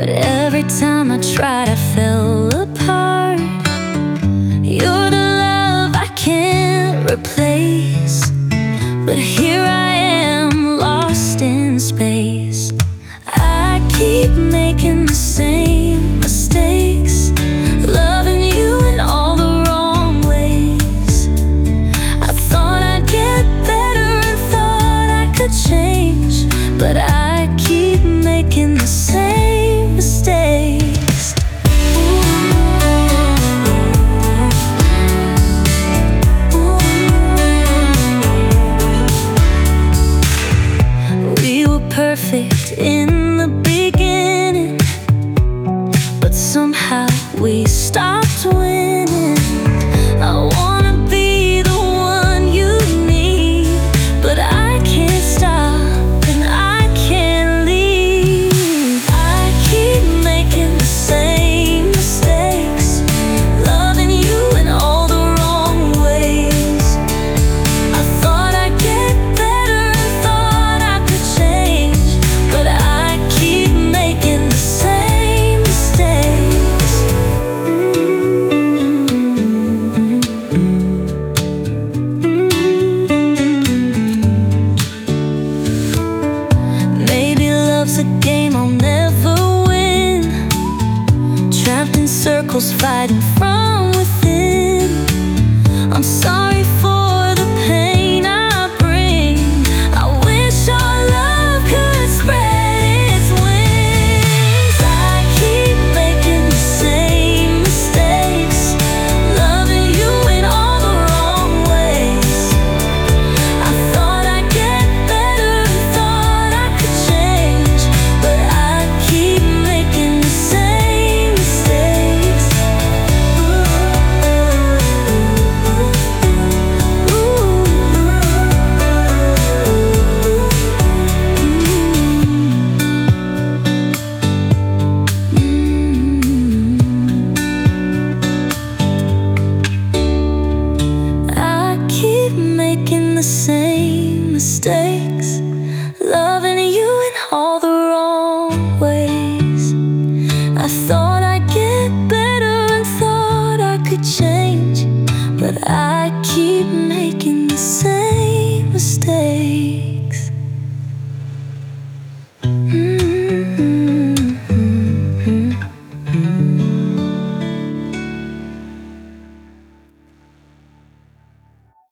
But every time I tried, I fell apart. You're the love I can't replace, but here I am, lost in space. I keep making the same mistakes, loving you in all the wrong ways. I thought I'd get better and thought I could change, but I keep making the same mistakes. We were perfect in the beginning, but somehow we stopped winning. I wanna be the one you need, but I can't stop and I can't leave. I keep making the same mistakes, loving you in all the wrong ways. I thought I'd get better and thought I could change, but I keep making the same mistakes. Maybe love's a game I'll never win, trapped in circles, fighting from within. I'm sorry for the pain I bring. I wish our love could spread its wings. I keep making the same mistakes, loving you in all the wrong ways. I thought I'd get better and thought I could change, but I keep making the same mistakes. I keep making the same mistakes, loving you in all the wrong ways. I thought I'd get better and thought I could change, but I